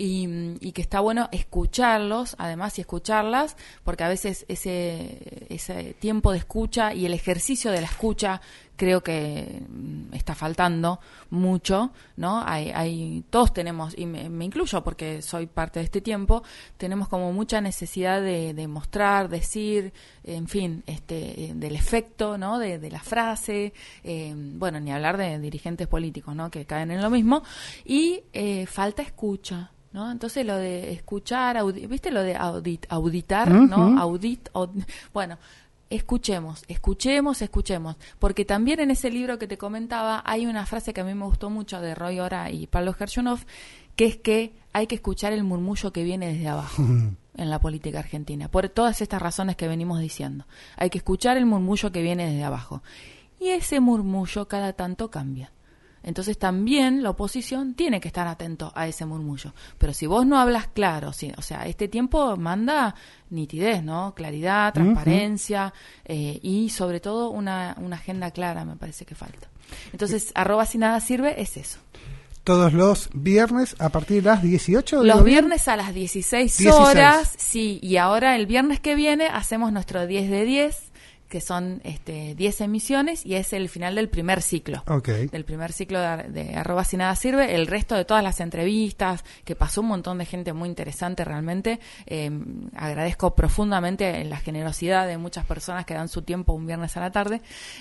Speaker 2: y, y que está bueno escucharlos, además, y escucharlas, porque a veces ese, ese tiempo de escucha y el ejercicio de la escucha creo que está faltando mucho, ¿no? Hay, hay, todos tenemos, y me, me incluyo porque soy parte de este tiempo, tenemos como mucha necesidad de, de mostrar, decir, en fin, este, del efecto, ¿no? De, de la frase, eh, bueno, ni hablar de dirigentes políticos, ¿no? Que caen en lo mismo, y eh, falta escucha, ¿no? Entonces lo de escuchar, audi- ¿viste lo de audit, auditar, uh-huh. ¿no? Audit, aud- bueno, escuchemos, escuchemos, escuchemos, porque también en ese libro que te comentaba hay una frase que a mí me gustó mucho de Roy Ora y Pablo Gershunov, que es que hay que escuchar el murmullo que viene desde abajo en la política argentina, por todas estas razones que venimos diciendo. Hay que escuchar el murmullo que viene desde abajo, y ese murmullo cada tanto cambia. Entonces también la oposición tiene que estar atento a ese murmullo. Pero si vos no hablas claro, si, o sea, este tiempo manda nitidez, ¿no? Claridad, transparencia, uh-huh. eh, y sobre todo una, una agenda clara, me parece que falta. Entonces, sí. arroba si nada sirve es eso.
Speaker 1: Todos los viernes a partir de las dieciocho.
Speaker 2: Los viernes a las dieciséis horas, sí. Y ahora el viernes que viene hacemos nuestro diez de diez, que son este diez emisiones, y es el final del primer ciclo.
Speaker 1: Okay. Del
Speaker 2: primer ciclo de, de arroba si nada sirve. El resto de todas las entrevistas, que pasó un montón de gente muy interesante realmente. Eh, agradezco profundamente la generosidad de muchas personas que dan su tiempo un viernes a la tarde.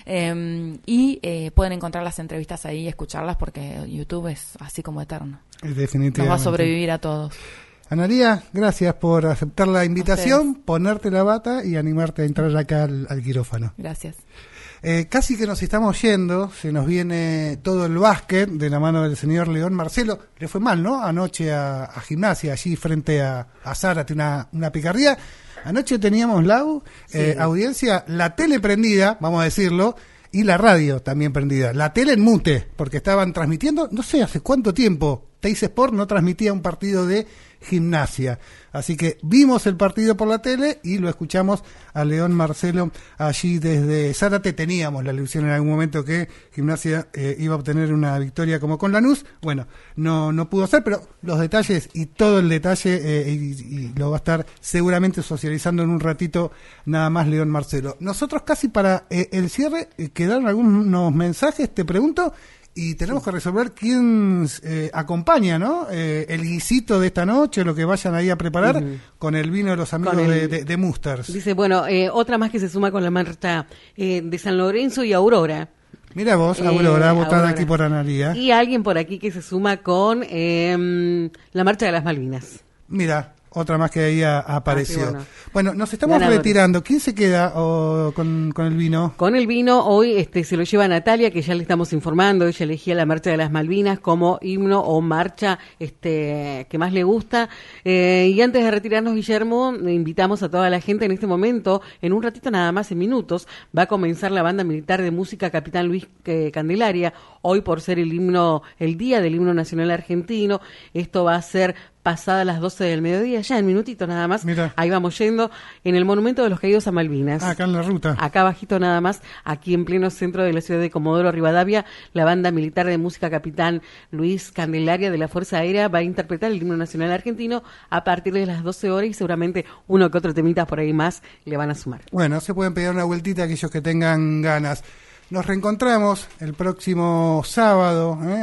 Speaker 2: Eh, y eh, pueden encontrar las entrevistas ahí y escucharlas, porque YouTube es así como eterno.
Speaker 1: Definitivamente.
Speaker 2: Nos va a sobrevivir a todos.
Speaker 1: Analía, gracias por aceptar la invitación, ponerte la bata y animarte a entrar acá al, al quirófano.
Speaker 2: Gracias.
Speaker 1: Eh, casi que nos estamos yendo, se nos viene todo el básquet de la mano del señor León Marcelo. Le fue mal, ¿no? Anoche a, a Gimnasia, allí frente a, a Zárate, una, una picardía. Anoche teníamos, Lau, sí. eh, audiencia, la tele prendida, vamos a decirlo, y la radio también prendida. La tele en mute, porque estaban transmitiendo, no sé hace cuánto tiempo, Teis Sport no transmitía un partido de Gimnasia. Así que vimos el partido por la tele y lo escuchamos a León Marcelo allí desde Zárate. Teníamos la ilusión en algún momento que Gimnasia eh, iba a obtener una victoria como con Lanús. Bueno, no no pudo ser, pero los detalles y todo el detalle eh, y, y lo va a estar seguramente socializando en un ratito nada más León Marcelo. Nosotros casi para eh, el cierre eh, quedaron algunos mensajes, te pregunto. Y tenemos que resolver quién eh, acompaña, ¿no? Eh, el guisito de esta noche, lo que vayan ahí a preparar, uh-huh. con el vino de los amigos el, de, de, de Musters.
Speaker 4: Dice, bueno, eh, otra más que se suma con la marcha eh, de San Lorenzo y Aurora.
Speaker 1: Mira vos,
Speaker 4: Eh,
Speaker 1: Aurora, votada
Speaker 4: Aurora.
Speaker 1: aquí por Analía.
Speaker 4: Y alguien por aquí que se suma con eh, la Marcha de las Malvinas.
Speaker 1: Mira, otra más que ahí a- apareció.
Speaker 4: Ah, sí,
Speaker 1: bueno.
Speaker 4: bueno.
Speaker 1: nos estamos
Speaker 4: Ganadores.
Speaker 1: retirando. ¿Quién se queda oh, con, con el vino?
Speaker 4: Con el vino hoy este, se lo lleva Natalia, que ya le estamos informando. Ella elegía la Marcha de las Malvinas como himno o marcha este, que más le gusta. Eh, y antes de retirarnos, Guillermo, invitamos a toda la gente en este momento, en un ratito nada más, en minutos, va a comenzar la banda militar de música Capitán Luis eh, Candelaria, hoy por ser el himno, el día del himno nacional argentino. Esto va a ser pasada las doce del mediodía, ya en minutitos nada más.
Speaker 1: Mira.
Speaker 4: Ahí vamos yendo, en el Monumento de los Caídos a Malvinas.
Speaker 1: Ah, acá en la ruta.
Speaker 4: Acá bajito nada más, aquí en pleno centro de la ciudad de Comodoro Rivadavia, la banda militar de música Capitán Luis Candelaria de la Fuerza Aérea va a interpretar el himno nacional argentino a partir de las doce horas y seguramente uno que otro temita por ahí más le van a sumar.
Speaker 1: Bueno, se pueden pegar una vueltita aquellos que tengan ganas. Nos reencontramos el próximo sábado, ¿eh?